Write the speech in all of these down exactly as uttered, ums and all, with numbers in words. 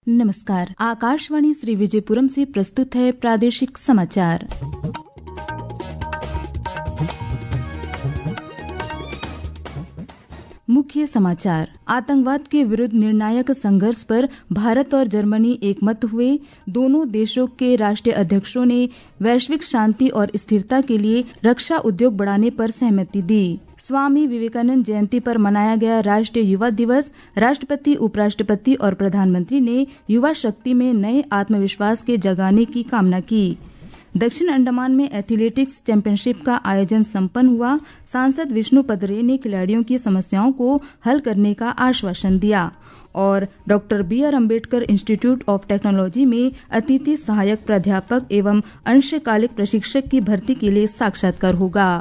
नमस्कार। आकाशवाणी श्री विजयपुरम से प्रस्तुत है प्रादेशिक समाचार। मुख्य समाचार। आतंकवाद के विरुद्ध निर्णायक संघर्ष पर भारत और जर्मनी एकमत हुए। दोनों देशों के राष्ट्रीय अध्यक्षों ने वैश्विक शांति और स्थिरता के लिए रक्षा उद्योग बढ़ाने पर सहमति दी। स्वामी विवेकानंद जयंती पर मनाया गया राष्ट्रीय युवा दिवस। राष्ट्रपति, उपराष्ट्रपति और प्रधानमंत्री ने युवा शक्ति में नए आत्मविश्वास के जगाने की कामना की। दक्षिण अंडमान में एथलेटिक्स चैंपियनशिप का आयोजन संपन्न हुआ। सांसद विष्णुपद रे ने खिलाड़ियों की समस्याओं को हल करने का आश्वासन दिया। और doctor B R Ambedkar institute of technology में अतिथि सहायक प्राध्यापक एवं अंशकालिक प्रशिक्षक की भर्ती के लिए साक्षात्कार होगा।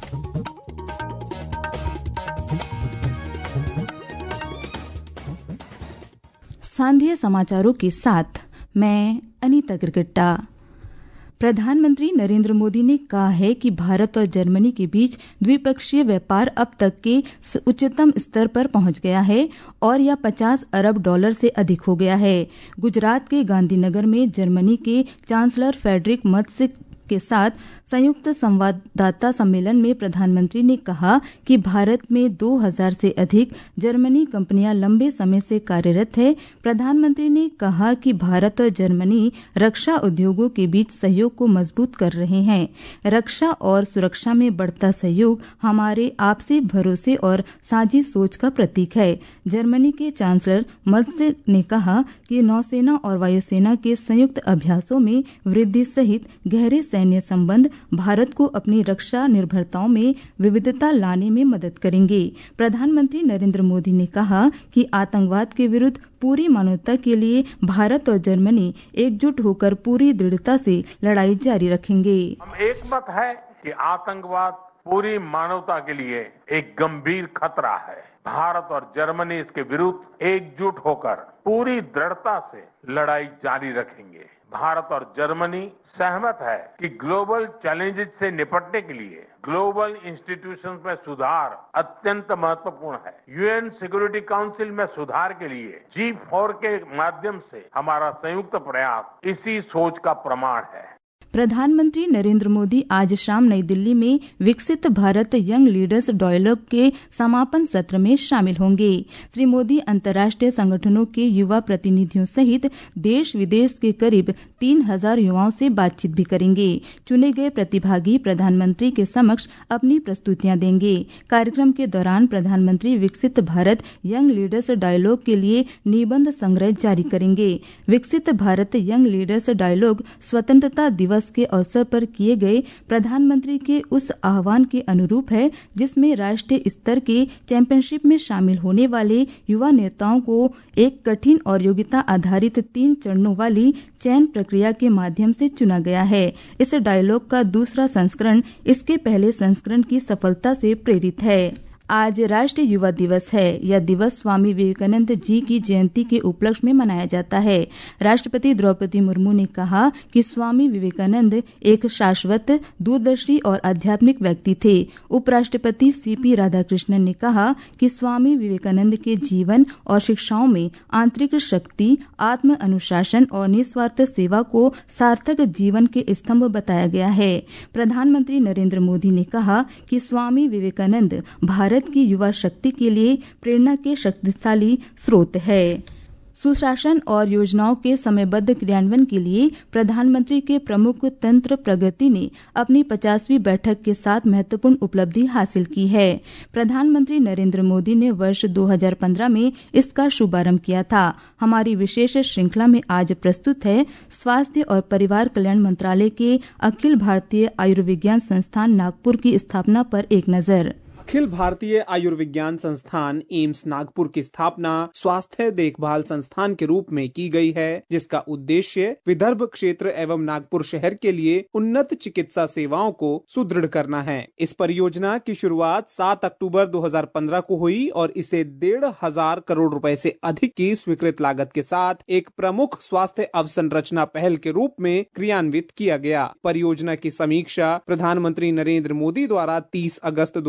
सांध्य समाचारों के साथ मैं अनीता गिरगिट्टा। प्रधानमंत्री नरेंद्र मोदी ने कहा है कि भारत और जर्मनी के बीच द्विपक्षीय व्यापार अब तक के उच्चतम स्तर पर पहुंच गया है और यह पचास अरब डॉलर से अधिक हो गया है। गुजरात के गांधीनगर में जर्मनी के चांसलर फ्रेडरिक मर्ज के साथ संयुक्त संवाददाता सम्मेलन में प्रधानमंत्री ने कहा कि भारत में दो हज़ार से अधिक जर्मनी कंपनियां लंबे समय से कार्यरत है। प्रधानमंत्री ने कहा कि भारत और जर्मनी रक्षा उद्योगों के बीच सहयोग को मजबूत कर रहे हैं। रक्षा और सुरक्षा में बढ़ता सहयोग हमारे आपसी भरोसे और साझी सोच का प्रतीक है। जर्मनी के चांसलर मर्ज ने कहा कि नौसेना और वायुसेना के संयुक्त अभ्यासों में वृद्धि सहित गहरे सैन्य संबंध भारत को अपनी रक्षा निर्भरताओं में विविधता लाने में मदद करेंगे। प्रधानमंत्री नरेंद्र मोदी ने कहा कि आतंकवाद के विरुद्ध पूरी मानवता के लिए भारत और जर्मनी एकजुट होकर पूरी दृढ़ता से लड़ाई जारी रखेंगे। हम एकमत है कि आतंकवाद पूरी मानवता के लिए एक गंभीर खतरा है। भारत और जर्मनी इसके विरुद्ध एकजुट होकर पूरी दृढ़ता से लड़ाई जारी रखेंगे। भारत और जर्मनी सहमत है कि ग्लोबल चैलेंजेस से निपटने के लिए ग्लोबल इंस्टीट्यूशंस में सुधार अत्यंत महत्वपूर्ण है। यूएन सिक्योरिटी काउंसिल में सुधार के लिए जी फोर के माध्यम से हमारा संयुक्त प्रयास इसी सोच का प्रमाण है। प्रधानमंत्री नरेंद्र मोदी आज शाम नई दिल्ली में विकसित भारत यंग लीडर्स डायलॉग के समापन सत्र में शामिल होंगे। श्री मोदी अंतर्राष्ट्रीय संगठनों के युवा प्रतिनिधियों सहित देश विदेश के करीब तीन हजार युवाओं से बातचीत भी करेंगे। चुने गए प्रतिभागी प्रधानमंत्री के समक्ष अपनी प्रस्तुतियां देंगे। कार्यक्रम के दौरान प्रधानमंत्री विकसित भारत यंग लीडर्स डायलॉग के लिए निबंध संग्रह जारी करेंगे। विकसित भारत यंग लीडर्स डायलॉग स्वतंत्रता दिवस के अवसर पर किए गए प्रधानमंत्री के उस आह्वान के अनुरूप है जिसमें राष्ट्रीय स्तर के चैंपियनशिप में शामिल होने वाले युवा नेताओं को एक कठिन और योग्यता आधारित तीन चरणों वाली चयन प्रक्रिया के माध्यम से चुना गया है। इस डायलॉग का दूसरा संस्करण इसके पहले संस्करण की सफलता से प्रेरित है। आज राष्ट्रीय युवा दिवस है। यह दिवस स्वामी विवेकानंद जी की जयंती के उपलक्ष्य में मनाया जाता है। राष्ट्रपति द्रौपदी मुर्मू ने कहा कि स्वामी विवेकानंद एक शाश्वत, दूरदर्शी और आध्यात्मिक व्यक्ति थे। उपराष्ट्रपति सीपी राधाकृष्णन ने कहा कि स्वामी विवेकानंद के जीवन और शिक्षाओं में आंतरिक शक्ति, आत्म अनुशासन और निस्वार्थ सेवा को सार्थक जीवन के स्तंभ बताया गया है। प्रधानमंत्री नरेंद्र मोदी ने कहा कि स्वामी विवेकानंद भारत की युवा शक्ति के लिए प्रेरणा के शक्तिशाली स्रोत है। सुशासन और योजनाओं के समयबद्ध क्रियान्वयन के लिए प्रधानमंत्री के प्रमुख तंत्र प्रगति ने अपनी पचासवीं बैठक के साथ महत्वपूर्ण उपलब्धि हासिल की है। प्रधानमंत्री नरेंद्र मोदी ने वर्ष दो हज़ार पंद्रह में इसका शुभारंभ किया था। हमारी विशेष श्रृंखला में आज प्रस्तुत है स्वास्थ्य और परिवार कल्याण मंत्रालय के अखिल भारतीय आयुर्विज्ञान संस्थान नागपुर की स्थापना पर एक नजर। अखिल भारतीय आयुर्विज्ञान संस्थान एम्स नागपुर की स्थापना स्वास्थ्य देखभाल संस्थान के रूप में की गई है, जिसका उद्देश्य विदर्भ क्षेत्र एवं नागपुर शहर के लिए उन्नत चिकित्सा सेवाओं को सुदृढ़ करना है। इस परियोजना की शुरुआत सात अक्टूबर दो हज़ार पंद्रह को हुई और इसे डेढ़ हजार करोड़ रुपए से अधिक की स्वीकृत लागत के साथ एक प्रमुख स्वास्थ्य अवसंरचना पहल के रूप में क्रियान्वित किया गया। परियोजना की समीक्षा प्रधानमंत्री नरेंद्र मोदी द्वारा तीस अगस्त दो हज़ार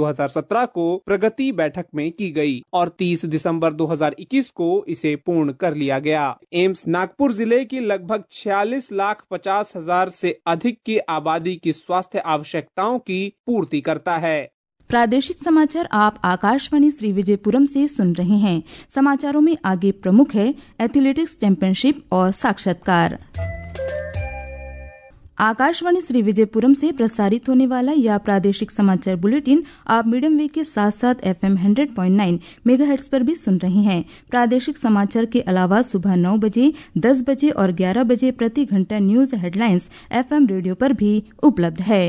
सत्रह को प्रगति बैठक में की गई और तीस दिसंबर दो हज़ार इक्कीस को इसे पूर्ण कर लिया गया। एम्स नागपुर जिले की लगभग छियालीस लाख पचास हजार से अधिक की आबादी की स्वास्थ्य आवश्यकताओं की पूर्ति करता है। प्रादेशिक समाचार आप आकाशवाणी श्री विजयपुरम से सुन रहे हैं। समाचारों में आगे प्रमुख है एथलेटिक्स चैंपियनशिप और साक्षात्कार। आकाशवाणी श्री विजयपुरम से प्रसारित होने वाला यह प्रादेशिक समाचार बुलेटिन आप मीडियम वेव के साथ साथ एफएम सौ पॉइंट नौ मेगाहर्ट्ज पर भी सुन रहे हैं। प्रादेशिक समाचार के अलावा सुबह नौ बजे, दस बजे और ग्यारह बजे प्रति घंटा न्यूज हेडलाइंस एफएम रेडियो पर भी उपलब्ध है।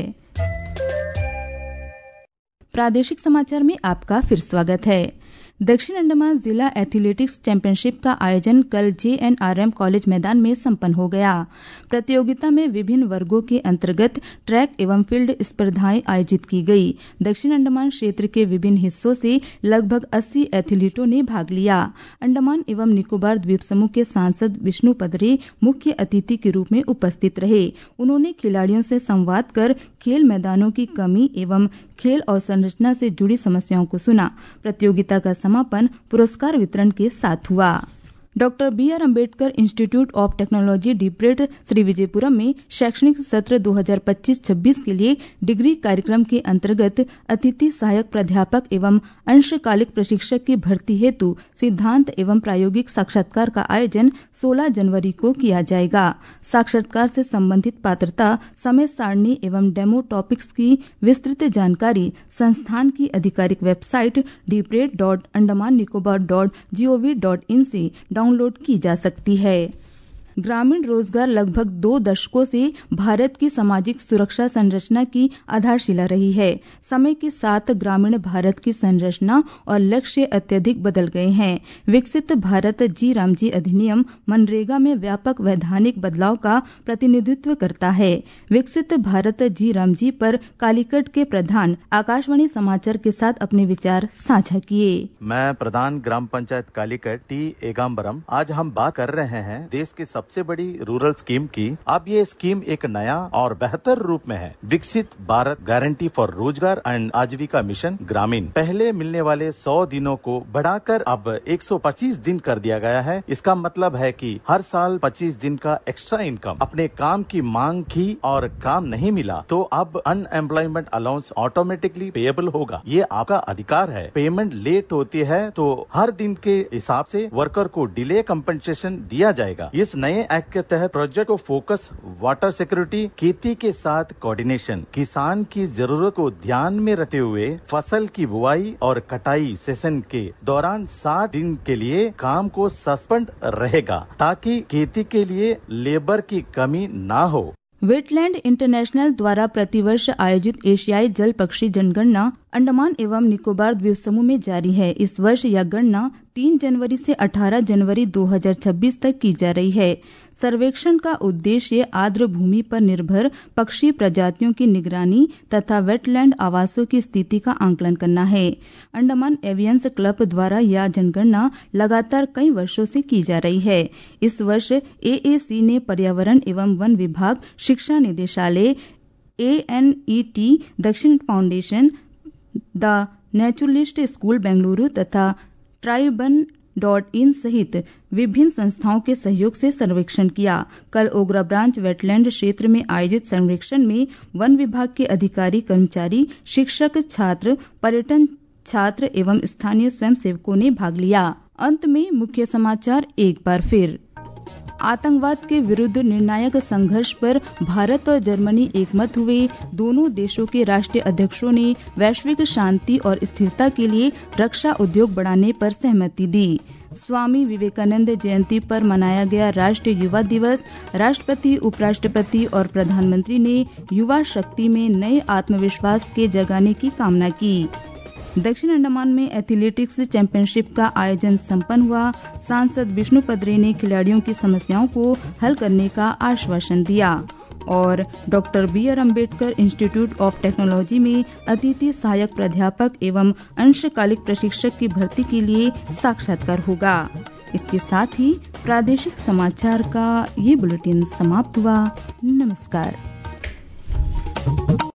प्रादेशिक समाचार में आपका फिर स्वागत है। दक्षिण अंडमान जिला एथलेटिक्स चैंपियनशिप का आयोजन कल जेएनआरएम कॉलेज मैदान में संपन्न हो गया। प्रतियोगिता में विभिन्न वर्गों के अंतर्गत ट्रैक एवं फील्ड स्पर्धाएं आयोजित की गई। दक्षिण अंडमान क्षेत्र के विभिन्न हिस्सों से लगभग अस्सी एथलीटों ने भाग लिया। अंडमान एवं निकोबार द्वीप समूह के सांसद विष्णु पदरे मुख्य अतिथि के रूप में उपस्थित रहे। उन्होंने खिलाड़ियों से संवाद कर खेल मैदानों की कमी एवं खेल अवसंरचना से जुड़ी समस्याओं को सुना। प्रतियोगिता का समापन पुरस्कार वितरण के साथ हुआ। Doctor B R Ambedkar institute of technology डीपरेट श्री विजयपुरम में शैक्षणिक सत्र दो हज़ार पच्चीस छब्बीस के लिए डिग्री कार्यक्रम के अंतर्गत अतिथि सहायक प्राध्यापक एवं अंशकालिक प्रशिक्षक की भर्ती हेतु सिद्धांत एवं प्रायोगिक साक्षात्कार का आयोजन सोलह जनवरी को किया जाएगा। साक्षात्कार से संबंधित पात्रता, समय सारणी एवं डेमो टॉपिक्स की विस्तृत जानकारी संस्थान की आधिकारिक वेबसाइट डीपरेट dot Andaman Nicobar dot G O V dot in से डाउनलोड की जा सकती है। ग्रामीण रोजगार लगभग दो दशकों से भारत की सामाजिक सुरक्षा संरचना की आधारशिला रही है। समय के साथ ग्रामीण भारत की संरचना और लक्ष्य अत्यधिक बदल गए हैं। विकसित भारत जी रामजी अधिनियम मनरेगा में व्यापक वैधानिक बदलाव का प्रतिनिधित्व करता है। विकसित भारत जी रामजी पर कालीकट के प्रधान आकाशवाणी समाचार के साथ अपने विचार साझा किए। मैं प्रधान ग्राम पंचायत कालीकट टी एगाम्बरम। आज हम बात कर रहे हैं देश के सबसे बड़ी रूरल स्कीम की। अब ये स्कीम एक नया और बेहतर रूप में है। विकसित भारत गारंटी फॉर रोजगार एंड आजीविका मिशन ग्रामीण। पहले मिलने वाले सौ दिनों को बढ़ाकर अब एक सौ पच्चीस दिन कर दिया गया है। इसका मतलब है कि हर साल पच्चीस दिन का एक्स्ट्रा इनकम। अपने काम की मांग की और काम नहीं मिला तो अब अनएम्प्लॉयमेंट अलाउंस ऑटोमेटिकली पेएबल होगा। ये आपका अधिकार है। पेमेंट लेट होती है तो हर दिन के हिसाब से वर्कर को डिले कंपनसेशन दिया जाएगा। इस नए एक्ट के तहत प्रोजेक्ट को फोकस वाटर सिक्योरिटी, खेती के साथ कोऑर्डिनेशन, किसान की जरूरत को ध्यान में रखते हुए फसल की बुआई और कटाई सेशन के दौरान साठ दिन के लिए काम को सस्पेंड रहेगा ताकि खेती के लिए लेबर की कमी ना हो। वेटलैंड इंटरनेशनल द्वारा प्रतिवर्ष आयोजित एशियाई जल पक्षी जनगणना अंडमान एवं निकोबार द्वीप समूह में जारी है। इस वर्ष यह गणना तीन जनवरी से अठारह जनवरी दो हज़ार छब्बीस तक की जा रही है। सर्वेक्षण का उद्देश्य आर्द्र भूमि पर निर्भर पक्षी प्रजातियों की निगरानी तथा वेटलैंड आवासों की स्थिति का आंकलन करना है। अंडमान एवियंस क्लब द्वारा यह जनगणना लगातार कई वर्षों से की जा रही है। इस वर्ष एएसी ने पर्यावरण एवं वन विभाग, शिक्षा निदेशालय, ANET, Dakshin foundation, the naturalist school Bengaluru तथा ट्राइबन डॉट इन सहित विभिन्न संस्थाओं के सहयोग से सर्वेक्षण किया। कल ओगरा ब्रांच वेटलैंड क्षेत्र में आयोजित सर्वेक्षण में वन विभाग के अधिकारी, कर्मचारी, शिक्षक, छात्र, पर्यटन छात्र एवं स्थानीय स्वयंसेवकों ने भाग लिया। अंत में मुख्य समाचार एक बार फिर। आतंकवाद के विरुद्ध निर्णायक संघर्ष पर भारत और जर्मनी एकमत हुए। दोनों देशों के राष्ट्रीय अध्यक्षों ने वैश्विक शांति और स्थिरता के लिए रक्षा उद्योग बढ़ाने पर सहमति दी। स्वामी विवेकानंद जयंती पर मनाया गया राष्ट्रीय युवा दिवस। राष्ट्रपति, उपराष्ट्रपति और प्रधानमंत्री ने युवा शक्ति में नए आत्मविश्वास के जगाने की कामना की। दक्षिण अंडमान में एथलेटिक्स चैंपियनशिप का आयोजन संपन्न हुआ। सांसद विष्णु पदरे ने खिलाड़ियों की समस्याओं को हल करने का आश्वासन दिया। और doctor B R Ambedkar institute of technology में अतिथि सहायक प्राध्यापक एवं अंशकालिक प्रशिक्षक की भर्ती के लिए साक्षात्कार होगा। इसके साथ ही प्रादेशिक समाचार का ये बुलेटिन समाप्त हुआ। नमस्कार।